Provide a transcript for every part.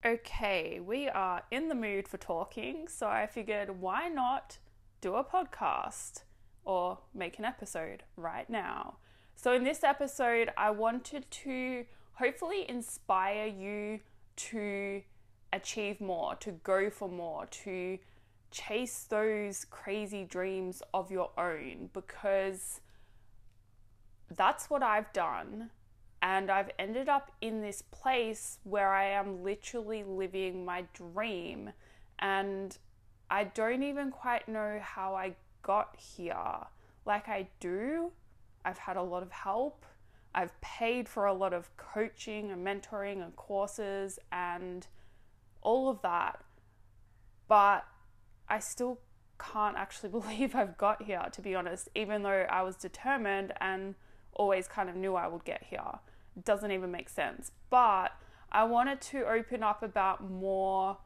Okay, we are in the mood for talking, so I figured why not do a podcast or make an episode right now. So, in this episode, I wanted to hopefully inspire you to achieve more, to go for more, to chase those crazy dreams of your own, because that's what I've done. And I've ended up in this place where I am literally living my dream. And I don't even quite know how I got here. Like, I do. I've had a lot of help. I've paid for a lot of coaching and mentoring and courses and all of that. But I still can't actually believe I've got here, to be honest, even though I was determined and always kind of knew I would get here. It doesn't even make sense. But I wanted to open up about more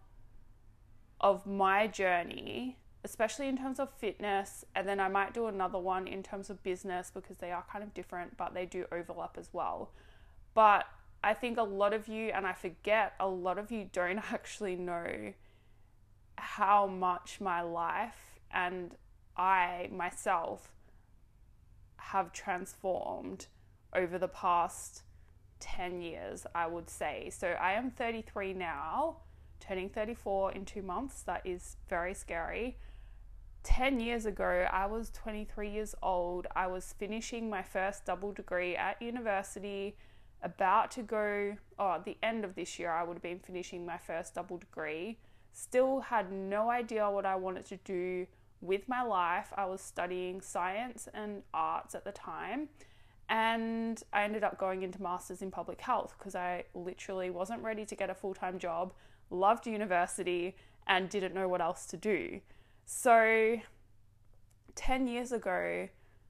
of my journey, especially in terms of fitness, and then I might do another one in terms of business because they are kind of different, but they do overlap as well. But I think a lot of you, and I forget, a lot of you don't actually know how much my life and I myself have transformed over the past 10 years, I would say. So I am 33 now, turning 34 in 2 months. That is very scary. 10 years ago, I was 23 years old. I was finishing my first double degree at university, about to go, at the end of this year, I would have been finishing my first double degree. Still had no idea what I wanted to do with my life. I was studying science and arts at the time. And I ended up going into Masters in Public Health because I literally wasn't ready to get a full-time job, loved university, and didn't know what else to do. So 10 years ago,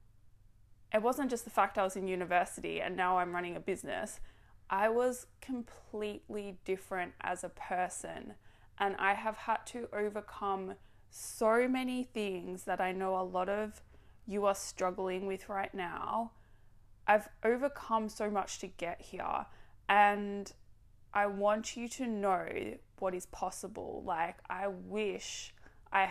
it wasn't just the fact I was in university and now I'm running a business. I was completely different as a person, and I have had to overcome so many things that I know a lot of you are struggling with right now. I've overcome so much to get here, and I want you to know what is possible. Like, I wish I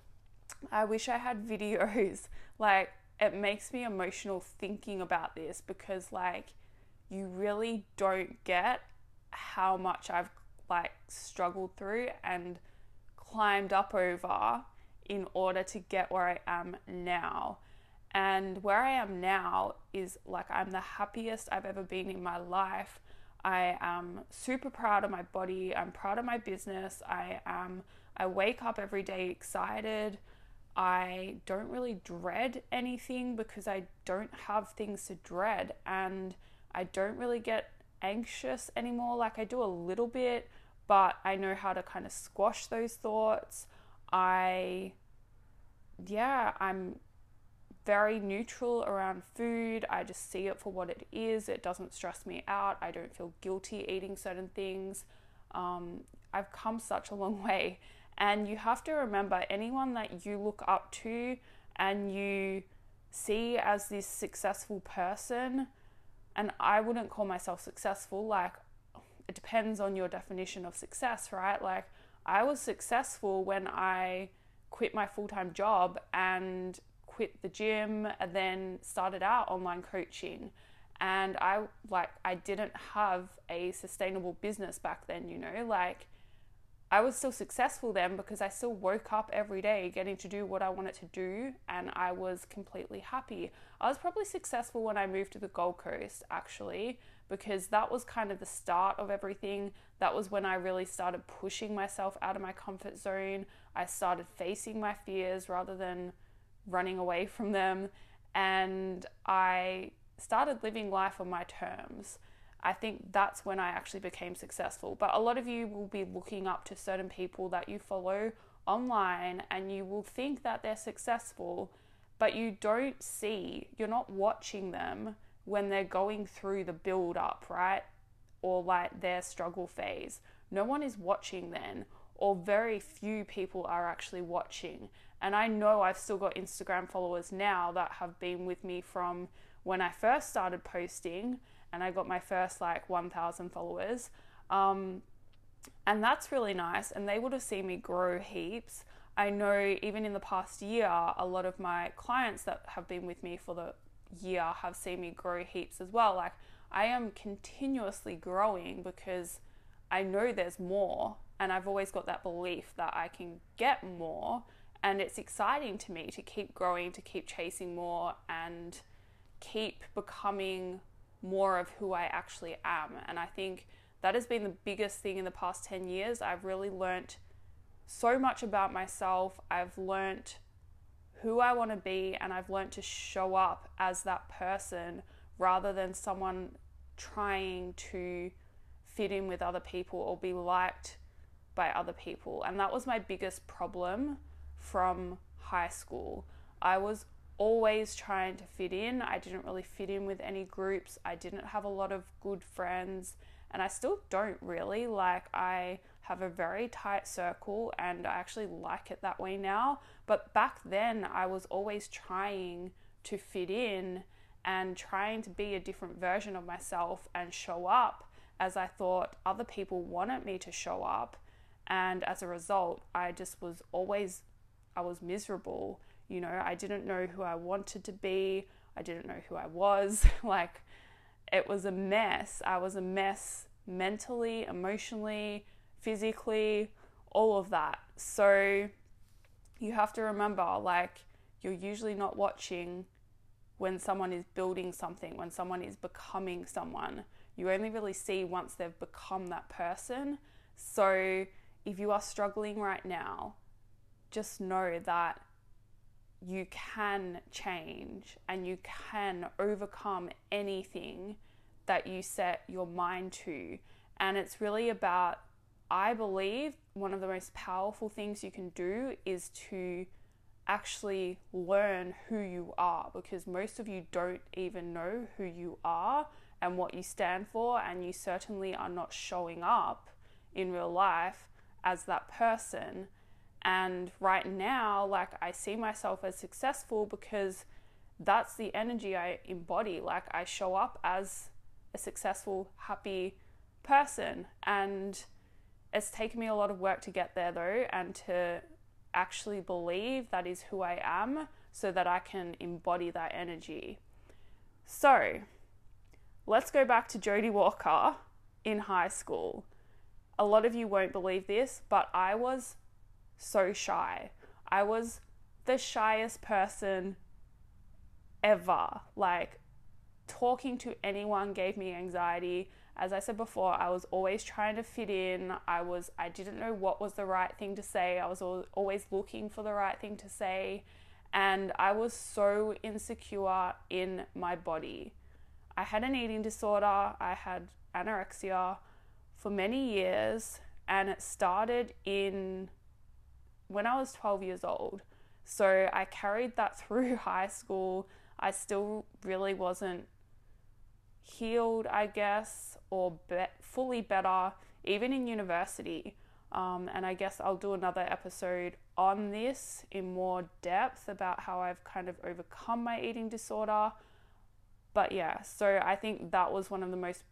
had videos. Like, it makes me emotional thinking about this because, like, you really don't get how much I've struggled through and climbed up over in order to get where I am now. And where I am now is I'm the happiest I've ever been in my life. I am super proud of my body. I'm proud of my business. I wake up every day excited. I don't really dread anything because I don't have things to dread, and I don't really get anxious anymore. Like, I do a little bit, but I know how to kind of squash those thoughts. I'm very neutral around food. I just see it for what it is. It doesn't stress me out. I don't feel guilty eating certain things. I've come such a long way. And you have to remember, anyone that you look up to and you see as this successful person, and I wouldn't call myself successful, like, it depends on your definition of success, right? Like, I was successful when I quit my full-time job and quit the gym and then started out online coaching. And I didn't have a sustainable business back then, I was still successful then because I still woke up every day getting to do what I wanted to do, and I was completely happy. I was probably successful when I moved to the Gold Coast, actually, because that was kind of the start of everything. That was when I really started pushing myself out of my comfort zone. I started facing my fears rather than running away from them, and I started living life on my terms. I think that's when I actually became successful. But a lot of you will be looking up to certain people that you follow online, and you will think that they're successful, but you don't see, you're not watching them when they're going through the build up, right? Or their struggle phase. No one is watching then, or very few people are actually watching. And I know I've still got Instagram followers now that have been with me from when I first started posting, and I got my first 1,000 followers. And that's really nice. And they would have seen me grow heaps. I know even in the past year, a lot of my clients that have been with me for the year have seen me grow heaps as well. Like, I am continuously growing because I know there's more, and I've always got that belief that I can get more. And it's exciting to me to keep growing, to keep chasing more, and keep becoming more of who I actually am. And I think that has been the biggest thing in the past 10 years. I've really learnt so much about myself. I've learnt who I want to be, and I've learnt to show up as that person rather than someone trying to fit in with other people or be liked by other people. And that was my biggest problem from high school. I was always trying to fit in. I didn't really fit in with any groups. I didn't have a lot of good friends, and I still don't really. Like, I have a very tight circle and I actually like it that way now. But back then I was always trying to fit in and trying to be a different version of myself and show up as I thought other people wanted me to show up. And as a result, I was miserable. You know, I didn't know who I wanted to be. I didn't know who I was. Like, it was a mess. I was a mess mentally, emotionally, physically, all of that. So you have to remember, like, you're usually not watching when someone is building something, when someone is becoming someone. You only really see once they've become that person. So if you are struggling right now, just know that you can change and you can overcome anything that you set your mind to. And it's really about, I believe, one of the most powerful things you can do is to actually learn who you are, because most of you don't even know who you are and what you stand for, and you certainly are not showing up in real life as that person. And right now, like, I see myself as successful because that's the energy I embody. Like, I show up as a successful, happy person, and it's taken me a lot of work to get there though, and to actually believe that is who I am so that I can embody that energy. So let's go back to Jodie Walker in high school. A lot of you won't believe this, but I was so shy. I was the shyest person ever. Like, talking to anyone gave me anxiety. As I said before, I was always trying to fit in. I didn't know what was the right thing to say. I was always looking for the right thing to say. And I was so insecure in my body. I had an eating disorder. I had anorexia for many years, and it started when I was 12 years old. So I carried that through high school. I still really wasn't healed, I guess, or fully better, even in university. And I guess I'll do another episode on this in more depth about how I've kind of overcome my eating disorder. But yeah, so I think that was one of the most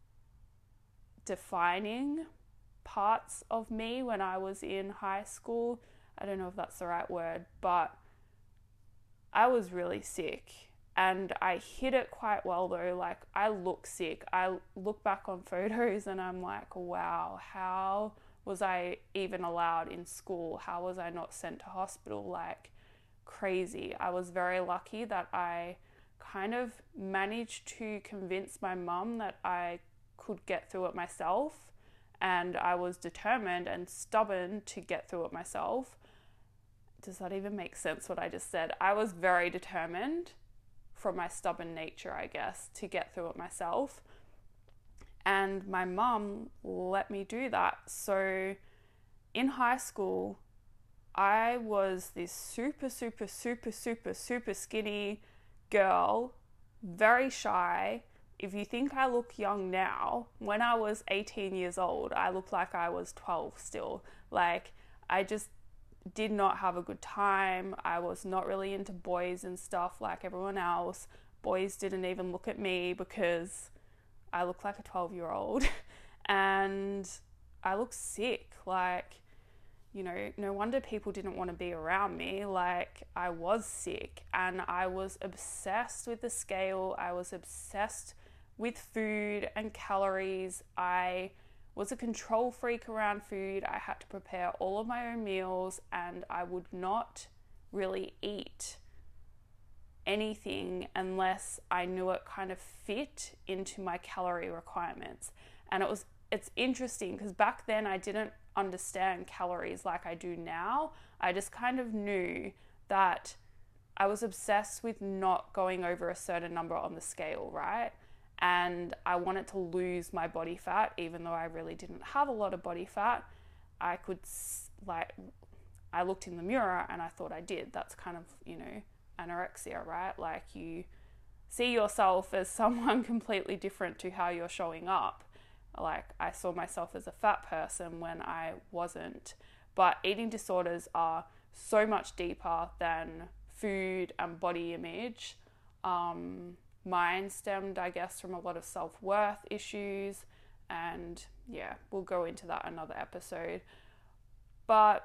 defining parts of me when I was in high school. I don't know if that's the right word, but I was really sick. And I hid it quite well though. Like, I look sick. I look back on photos and I'm like, wow, how was I even allowed in school? How was I not sent to hospital? Like, crazy. I was very lucky that I kind of managed to convince my mum that I could get through it myself. And I was determined and stubborn to get through it myself. Does that even make sense what I just said? I was very determined from my stubborn nature, I guess, to get through it myself. And my mum let me do that. So in high school, I was this super skinny girl, very shy. If you think I look young now, when I was 18 years old, I looked like I was 12 still. Like, I just did not have a good time. I was not really into boys and stuff like everyone else. Boys didn't even look at me because I looked like a 12-year-old. And I look sick. Like, you know, no wonder people didn't want to be around me. Like, I was sick and I was obsessed with the scale. I was obsessed with food and calories. I was a control freak around food. I had to prepare all of my own meals and I would not really eat anything unless I knew it kind of fit into my calorie requirements. And it's interesting because back then I didn't understand calories like I do now. I just kind of knew that I was obsessed with not going over a certain number on the scale, right? And I wanted to lose my body fat, even though I really didn't have a lot of body fat. I looked in the mirror and I thought I did. That's kind of, you know, anorexia, right? Like, you see yourself as someone completely different to how you're showing up. Like, I saw myself as a fat person when I wasn't. But eating disorders are so much deeper than food and body image. Mine stemmed, I guess, from a lot of self-worth issues. And yeah, we'll go into that another episode. But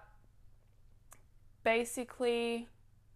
basically,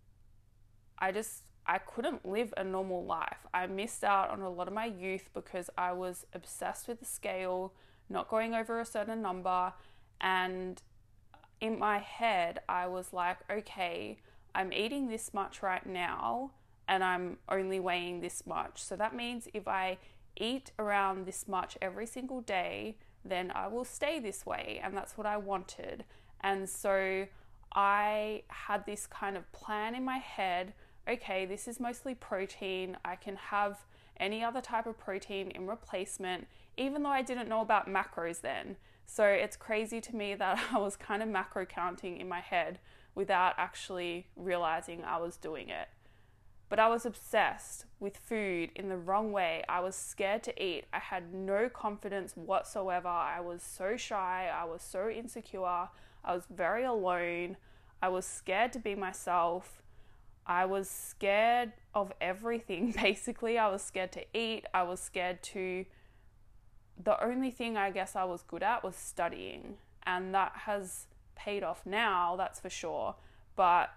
I couldn't live a normal life. I missed out on a lot of my youth because I was obsessed with the scale, not going over a certain number. And in my head, I was like, okay, I'm eating this much right now and I'm only weighing this much. So that means if I eat around this much every single day, then I will stay this way. And that's what I wanted. And so I had this kind of plan in my head. Okay, this is mostly protein. I can have any other type of protein in replacement, even though I didn't know about macros then. So it's crazy to me that I was kind of macro counting in my head without actually realizing I was doing it. But I was obsessed with food in the wrong way. I was scared to eat. I had no confidence whatsoever. I was so shy. I was so insecure. I was very alone. I was scared to be myself. I was scared of everything, basically. I was scared to eat. I was scared to... The only thing I guess I was good at was studying. And that has paid off now, that's for sure. But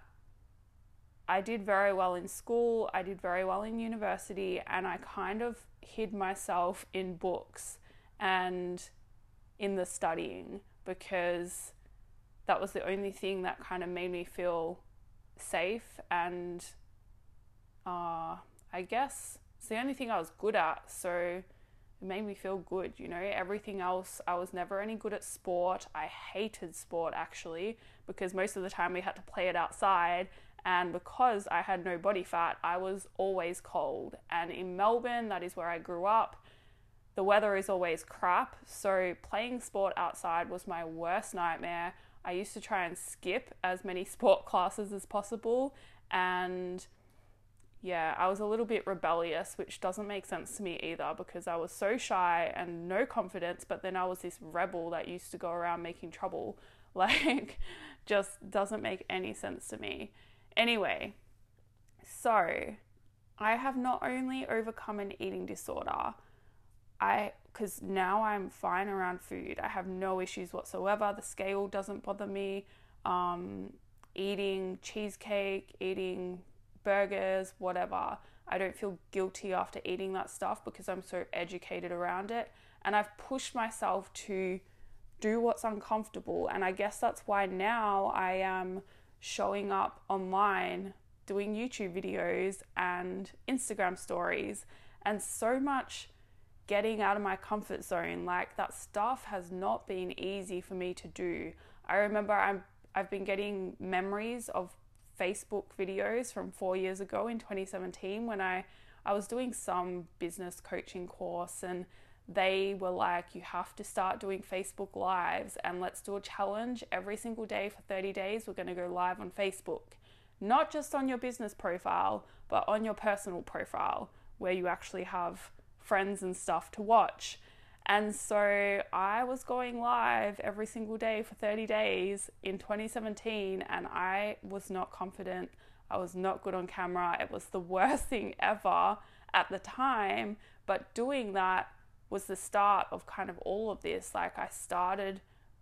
I did very well in school. I did very well in university. And I kind of hid myself in books and in the studying because that was the only thing that kind of made me feel safe, and I guess it's the only thing I was good at, so it made me feel good, you know. Everything else, I was never any good at sport. I hated sport, actually, because most of the time we had to play it outside, and because I had no body fat, I was always cold. And in Melbourne, that is where I grew up, the weather is always crap, so playing sport outside was my worst nightmare. I used to try and skip as many sport classes as possible, and yeah, I was a little bit rebellious, which doesn't make sense to me either because I was so shy and no confidence, but then I was this rebel that used to go around making trouble. Like, just doesn't make any sense to me. Anyway, so I have not only overcome an eating disorder, because now I'm fine around food. I have no issues whatsoever. The scale doesn't bother me. Eating cheesecake, eating burgers, whatever. I don't feel guilty after eating that stuff because I'm so educated around it. And I've pushed myself to do what's uncomfortable. And I guess that's why now I am showing up online, doing YouTube videos and Instagram stories, and so much getting out of my comfort zone. Like, that stuff has not been easy for me to do. I remember I've been getting memories of Facebook videos from 4 years ago in 2017 when I was doing some business coaching course, and they were like, you have to start doing Facebook lives and let's do a challenge every single day for 30 days. We're going to go live on Facebook, not just on your business profile, but on your personal profile where you actually have friends and stuff to watch. And so I was going live every single day for 30 days in 2017, and I was not confident. I was not good on camera. It was the worst thing ever at the time, but doing that was the start of kind of all of this. Like, I started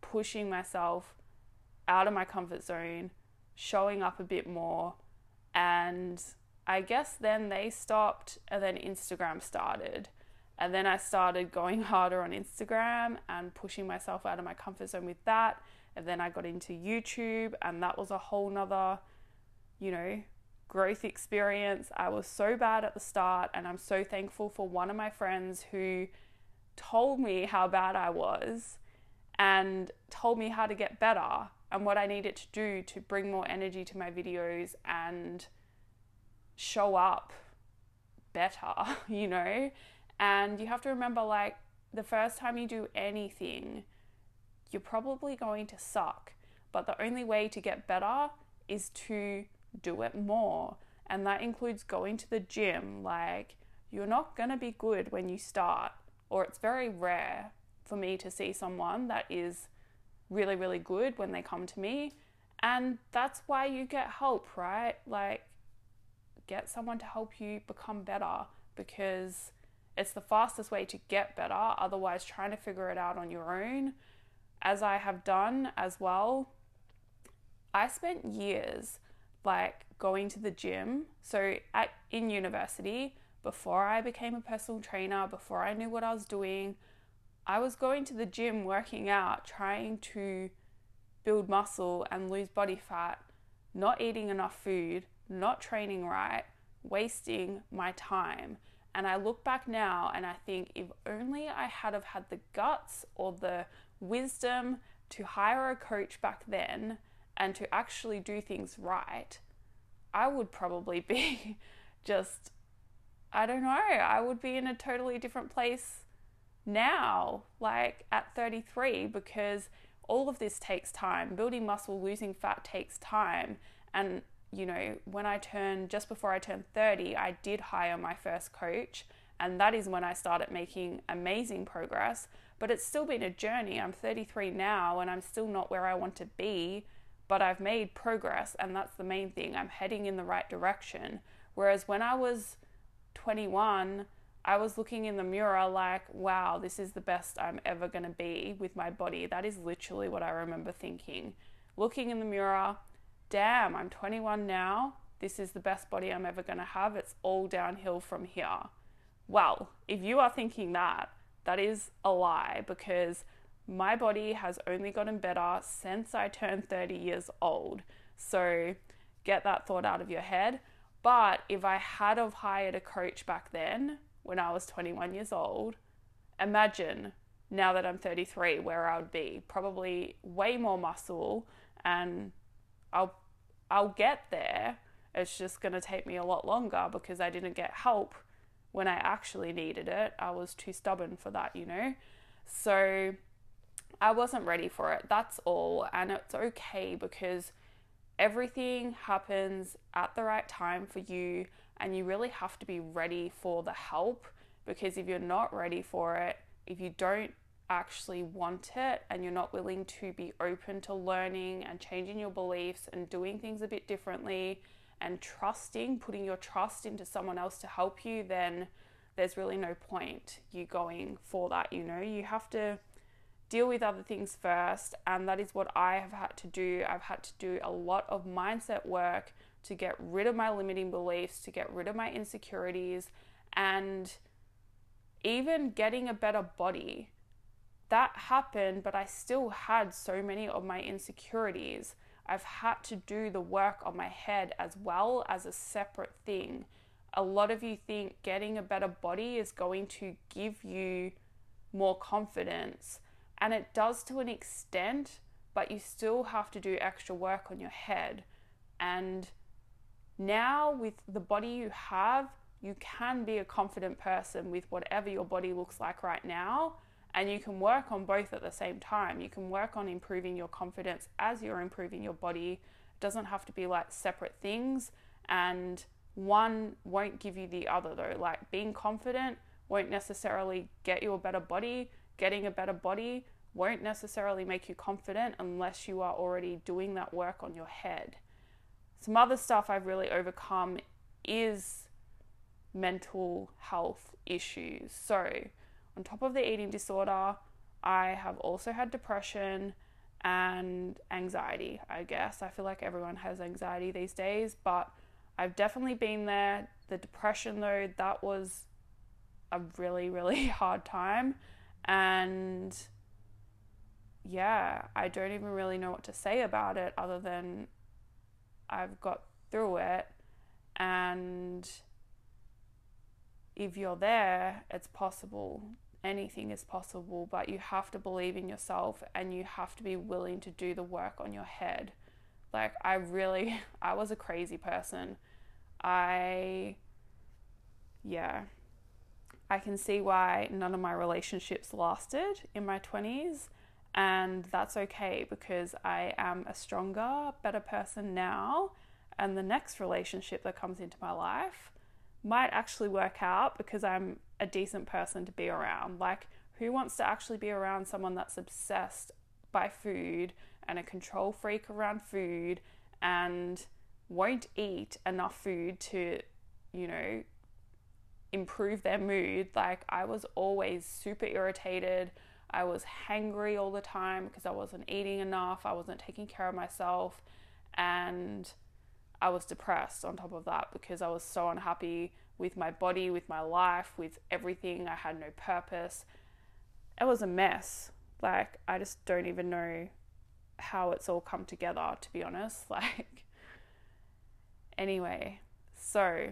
pushing myself out of my comfort zone, showing up a bit more. And I guess then they stopped, and then Instagram started. And then I started going harder on Instagram and pushing myself out of my comfort zone with that. And then I got into YouTube, and that was a whole nother, growth experience. I was so bad at the start, and I'm so thankful for one of my friends who told me how bad I was and told me how to get better and what I needed to do to bring more energy to my videos and show up better, And you have to remember, like, the first time you do anything, you're probably going to suck. But the only way to get better is to do it more. And that includes going to the gym. Like, you're not going to be good when you start, or it's very rare for me to see someone that is really, really good when they come to me. And that's why you get help, right? Like, get someone to help you become better, because it's the fastest way to get better. Otherwise, trying to figure it out on your own, as I have done as well. I spent years going to the gym. So in university, before I became a personal trainer, before I knew what I was doing, I was going to the gym, working out, trying to build muscle and lose body fat, not eating enough food, not training right, wasting my time. And I look back now and I think, if only I had have had the guts or the wisdom to hire a coach back then and to actually do things right, I would probably be I would be in a totally different place now, at 33, because all of this takes time. Building muscle, losing fat takes time. And just before I turned 30, I did hire my first coach, and that is when I started making amazing progress. But it's still been a journey. I'm 33 now, and I'm still not where I want to be, but I've made progress, and that's the main thing. I'm heading in the right direction. Whereas when I was 21, I was looking in the mirror like, wow, this is the best I'm ever going to be with my body. That is literally what I remember thinking. Looking in the mirror, damn, I'm 21 now. This is the best body I'm ever going to have. It's all downhill from here. Well, if you are thinking that, that is a lie, because my body has only gotten better since I turned 30 years old. So get that thought out of your head. But if I had have hired a coach back then, when I was 21 years old, imagine now that I'm 33, where I would be. Probably way more muscle, and I'll get there. It's just going to take me a lot longer because I didn't get help when I actually needed it. I was too stubborn for that, So I wasn't ready for it. That's all. And it's okay, because everything happens at the right time for you, and you really have to be ready for the help. Because if you're not ready for it, if you don't actually want it, and you're not willing to be open to learning and changing your beliefs and doing things a bit differently and putting your trust into someone else to help you, then there's really no point you going for that. You have to deal with other things first, and that is what I have had to do. I've had to do a lot of mindset work to get rid of my limiting beliefs, to get rid of my insecurities, and even getting a better body. That happened, but I still had so many of my insecurities. I've had to do the work on my head as well as a separate thing. A lot of you think getting a better body is going to give you more confidence, and it does to an extent, but you still have to do extra work on your head. And now, with the body you have, you can be a confident person with whatever your body looks like right now, and you can work on both at the same time. You can work on improving your confidence as you're improving your body. It doesn't have to be like separate things, and one won't give you the other though. Like, being confident won't necessarily get you a better body. Getting a better body won't necessarily make you confident unless you are already doing that work on your head. Some other stuff I've really overcome is mental health issues. So on top of the eating disorder, I have also had depression, and anxiety, I guess. I feel like everyone has anxiety these days, but I've definitely been there. The depression, though, that was a really, really hard time. And yeah, I don't even really know what to say about it other than I've got through it. And if you're there, it's possible. Anything is possible, but you have to believe in yourself and you have to be willing to do the work on your head. Like, I was a crazy person. I can see why none of my relationships lasted in my 20s, and that's okay because I am a stronger, better person now, and the next relationship that comes into my life might actually work out because I'm a decent person to be around. Like, who wants to actually be around someone that's obsessed by food and a control freak around food and won't eat enough food to, improve their mood? Like, I was always super irritated. I was hangry all the time because I wasn't eating enough. I wasn't taking care of myself. And I was depressed on top of that because I was so unhappy with my body, with my life, with everything. I had no purpose. It was a mess. Like, I just don't even know how it's all come together, to be honest. Like, anyway, so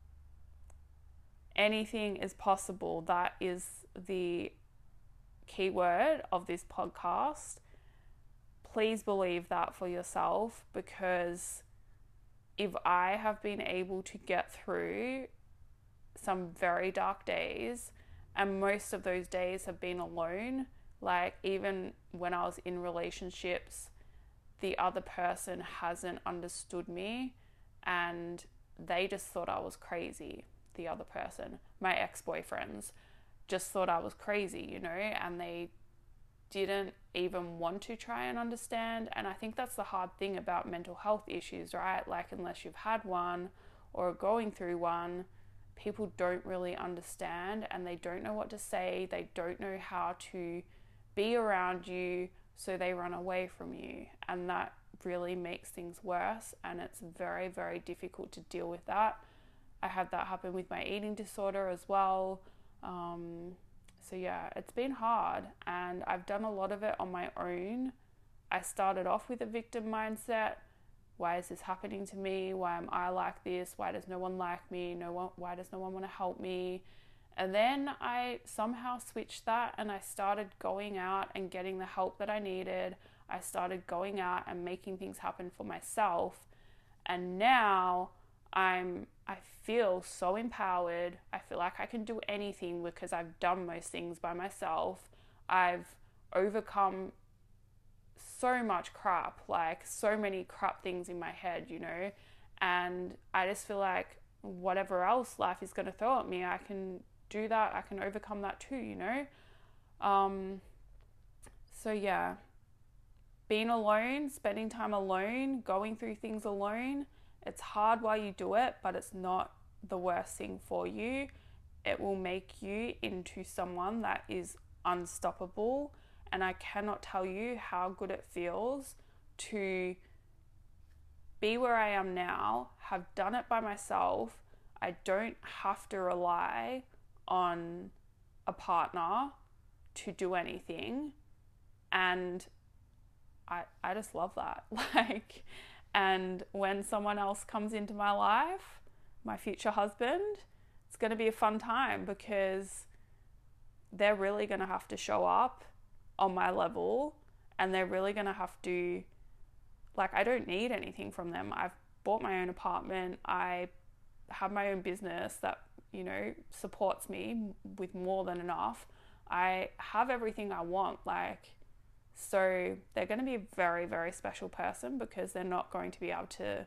anything is possible. That is the key word of this podcast. Please believe that for yourself, because if I have been able to get through some very dark days, and most of those days have been alone, like even when I was in relationships, the other person hasn't understood me and they just thought I was crazy. The other person, my ex-boyfriends, just thought I was crazy, and they didn't even want to try and understand. And I think that's the hard thing about mental health issues, right? Like, unless you've had one or are going through one, people don't really understand and they don't know what to say. They don't know how to be around you, so they run away from you. And that really makes things worse, and it's very, very difficult to deal with that. I had that happen with my eating disorder as well. So yeah, it's been hard, and I've done a lot of it on my own. I started off with a victim mindset. Why is this happening to me? Why am I like this? Why does no one like me? Why does no one want to help me? And then I somehow switched that, and I started going out and getting the help that I needed. I started going out and making things happen for myself. And now I feel so empowered. I feel like I can do anything because I've done most things by myself. I've overcome so much crap, like so many crap things in my head, and I just feel like whatever else life is going to throw at me, I can do that. I can overcome that too, So yeah, being alone, spending time alone, going through things alone, it's hard while you do it, but it's not the worst thing for you. It will make you into someone that is unstoppable. And I cannot tell you how good it feels to be where I am now, have done it by myself. I don't have to rely on a partner to do anything. And I just love that. And when someone else comes into my life, my future husband, it's going to be a fun time because they're really going to have to show up on my level, and they're really going to have to, I don't need anything from them. I've bought my own apartment. I have my own business that, supports me with more than enough. I have everything I want. So they're going to be a very, very special person because they're not going to be able to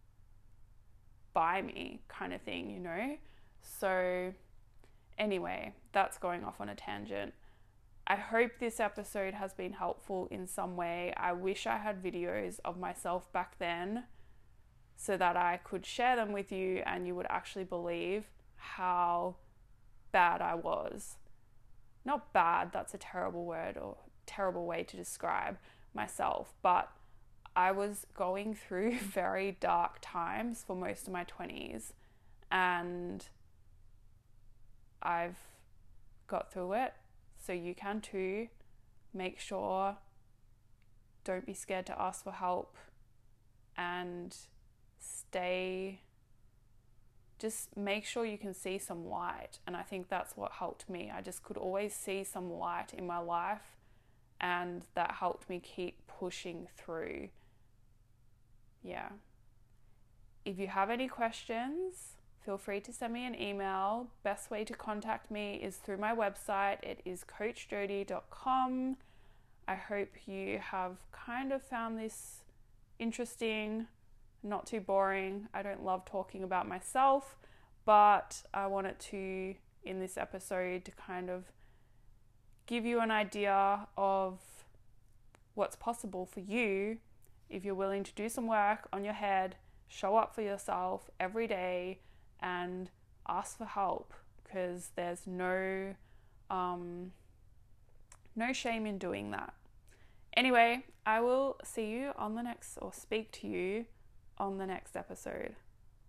buy me kind of thing, So anyway, that's going off on a tangent. I hope this episode has been helpful in some way. I wish I had videos of myself back then so that I could share them with you and you would actually believe how bad I was. Not bad, that's a terrible word or terrible way to describe, myself. But I was going through very dark times for most of my 20s, and I've got through it, so you can too. Make sure, don't be scared to ask for help, and just make sure you can see some light. And I think that's what helped me. I just could always see some light in my life, and that helped me keep pushing through. Yeah. If you have any questions, feel free to send me an email. Best way to contact me is through my website. It is coachjodie.com. I hope you have kind of found this interesting, not too boring. I don't love talking about myself, but I wanted to, in this episode, to kind of give you an idea of what's possible for you if you're willing to do some work on your head, show up for yourself every day, and ask for help, because there's no shame in doing that. Anyway, I will see you on the next, or speak to you on the next episode.